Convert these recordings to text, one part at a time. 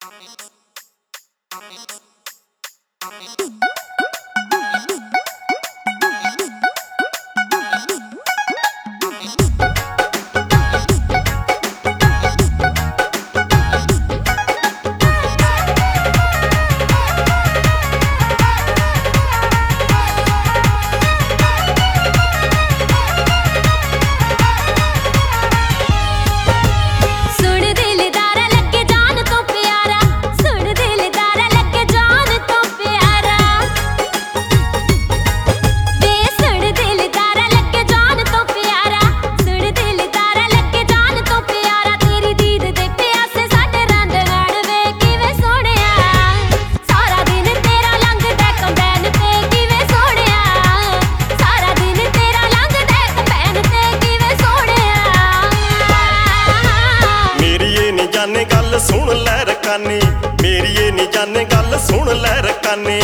सुन लै रकानी मेरी ये नी जाने गल सुन लै रकानी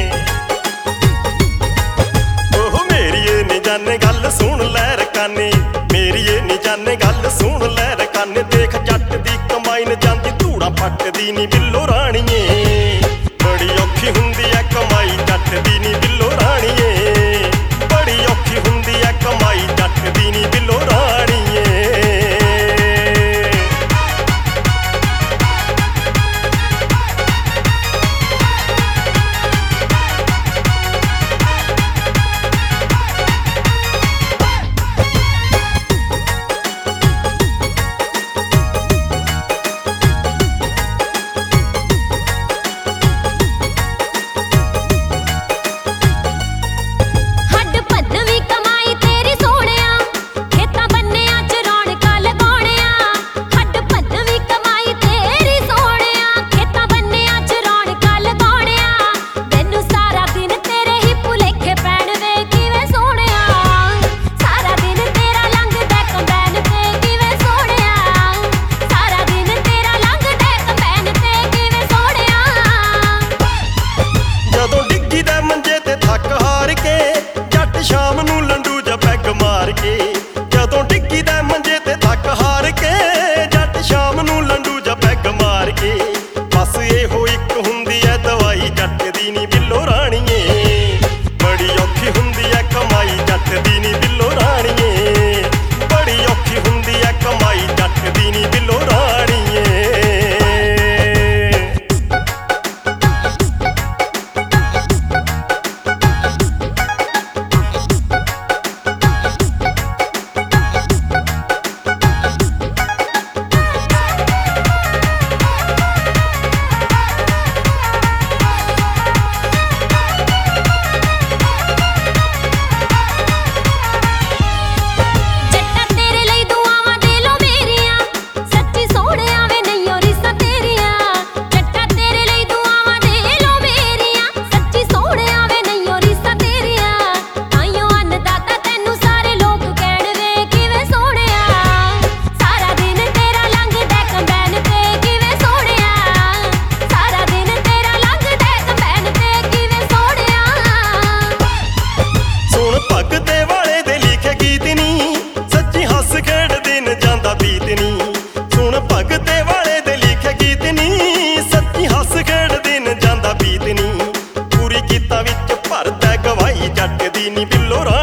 ओह मेरी ये नी जाने गल सुन लै रकानी मेरी ये नी जाने गल सुन लै रकानी देख जट दी कमाई न जांदी धूड़ा पटदी नी बिल्लो राणीए बड़ी औखी हुंदी ऐ कमाई जट दी नी बिल्लो राणीए बड़ी औखी हुंदी ऐ कमाई जट दी नी बिल्लो राणीए शाम नूं लंडू जा पैग मार के जदों डिग्गी दै मंजे ते थक हार के जट शाम नूं लंडू जा पैग मार के बस एहो इक हुंदी ऐ दवाई जट दी नी बिल्लो राणीए बड़ी औखी हुंदी ऐ कमाई जट दी नी बिल्लो राणीए बड़ी औखी हुंदी ऐ कमाई जट दी नी बिल्लो राणीए पूरी गीतां विच भरदा गवाही जट दी नी बिल्लो